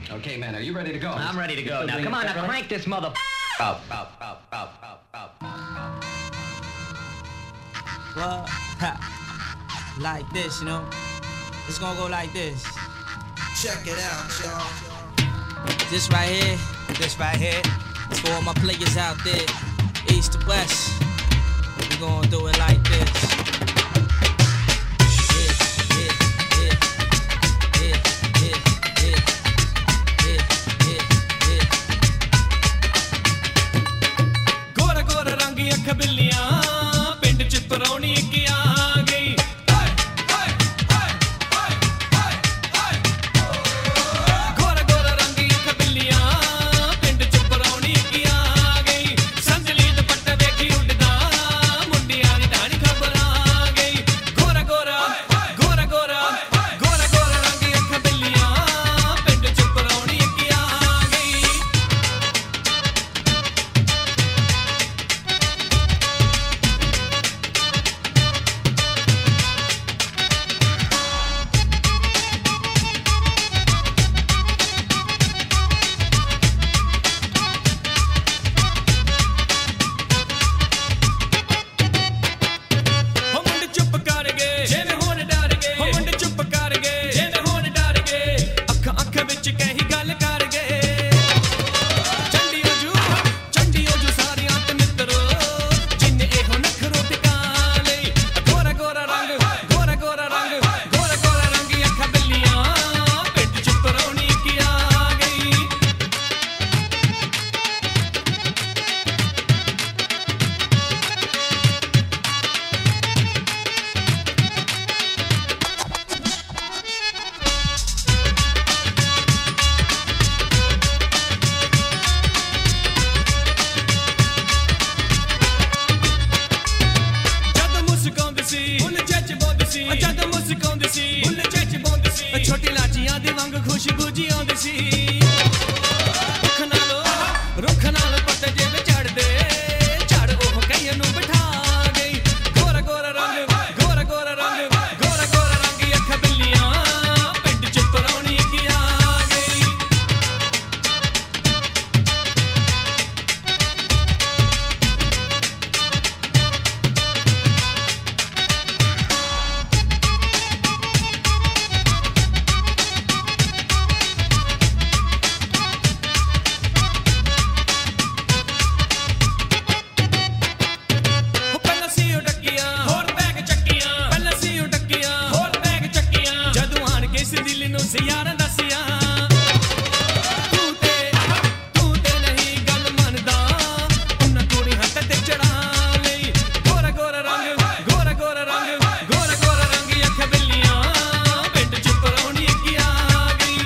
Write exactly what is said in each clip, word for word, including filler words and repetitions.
Okay, man, are you ready to go? I'm ready to go. Now, come on, now crank this mother up, up, up, up, up, up. Well, like this, you know? It's gonna go like this. Check it out, y'all. This right here, this right here, it's for all my players out there, east to west. We gonna do it like this. छोटी लाचियां दी वांग खुशबू जी आंदी सी रुख नाल रुख नाल पत्ते जिवे चढ़दे चढ़ ओह कईयां नूं बिठा गई गोरा गोरा रंग गोरा गोरा रंग गोरा गोरा रंग अख बिल्लियां पिंड च परौनी की आ गई सियारा दसिया तू ते तू ते नहीं गल मनदा उन्हां कुड़ी हत्थ ते चढ़ा लई गोरा गोरा रंग गोरा गोरा रंग गोरा गोरा रंग अख बिल्लियां पिंड च परौनी की आ गई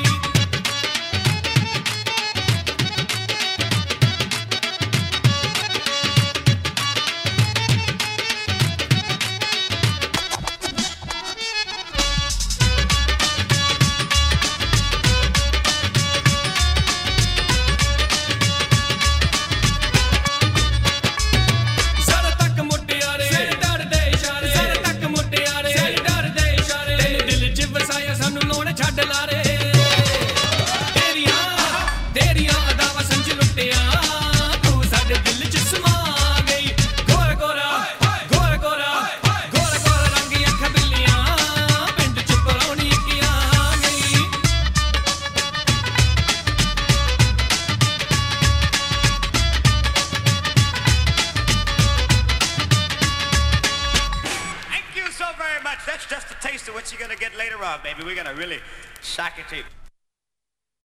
That's just a taste of what you're gonna get later on, baby. We're gonna really shock you too.